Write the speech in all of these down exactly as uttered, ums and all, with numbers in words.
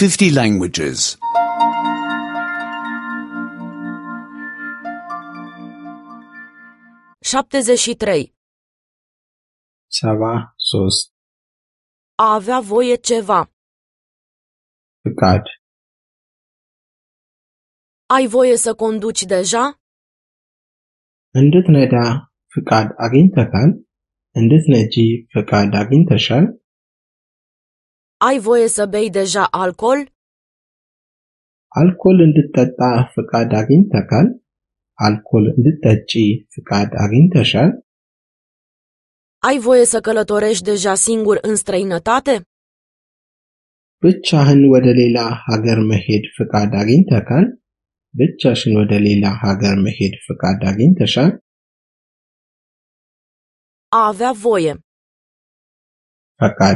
fifty languages. șaptezeci și trei. ሰባ ሶስት A avea voie ceva. ፍቃድ Ai voie să conduci deja? እንድትነዳ ፍቃድ አግኝተካል? እንድትነጂ ፍቃድ አግኝተሻል? Ai voie să bei deja alcool? አልኮል እንድትጠጣ ፍቃድ አግኝተካል? አልኮል እንድትጠጪ ፍቃድ አግኝተሻል? Ai voie să călătorești deja singur în străinătate? ብቻህን ወደ ሌላ ሀገር መሄድ ፍቃድ አግኝተካል? ብቻሽን ወደ ሌላ ሀገር መሄድ ፍቃድ አግኝተሻል? A avea voie. ፈቃድ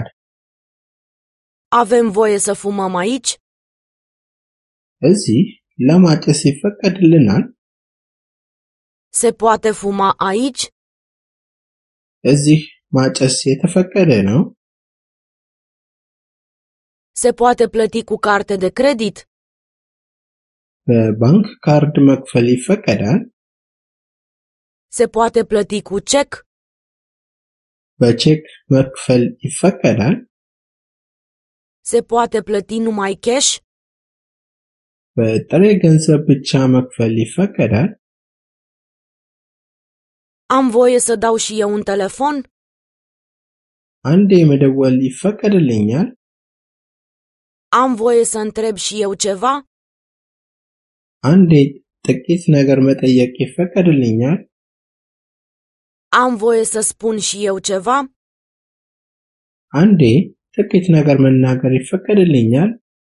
Avem voie să fumăm aici? እዚህ ለማጨስ ይፈቀድልናል? Se poate fuma aici? እዚህ ማጨስ የተፈቀደ ነው? Se poate plăti cu carte de credit? በባንክ ካርድ መክፈል ይፈቀዳል? Se poate plăti cu cec? በቼክ መክፈል ይፈቀዳል? Se poate plăti numai cash? በጥሬ ገንዘብ ብቻ መክፈል ይፈቀዳል? Am voie să dau și eu un telefon? አንዴ መደወል ይፈቀድልኛል? Am voie să întreb și eu ceva? አንዴ ጥቂት ነገር መጠየቅ ይፈቀድልኛል? Am voie să spun și eu ceva? አንዴ ጥቂት ነገር መናገር ይፈቀድልኛል?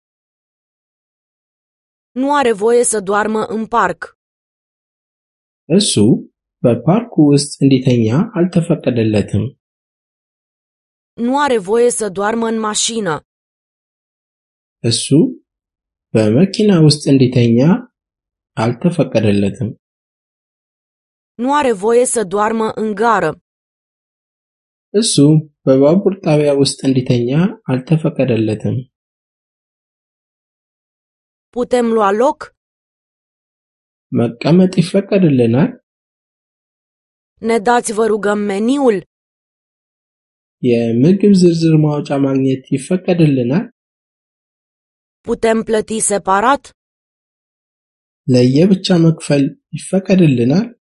Nu are voie să doarmă în parc. እሱ በፓርኩ ውስጥ እንዲተኛ አልተፈቀደለትም። Nu are voie să doarmă în mașină. እሱ በመኪና ውስጥ እንዲተኛ አልተፈቀደለትም። Nu are voie să doarmă în gară. እሱ በባቡር ጣቢያ ውስጥ እንዲተኛ አልተፈቀደለትም። Putem lua loc? መቀመጥ ይፈቀድልናል? Ne dați, vă rugăm, meniul? የምግብ ዝርዝር ማውጫ ማግኘት ይፈቀድልናል? Putem plăti separat? ለየብቻ መክፈል ይፈቀድልናል?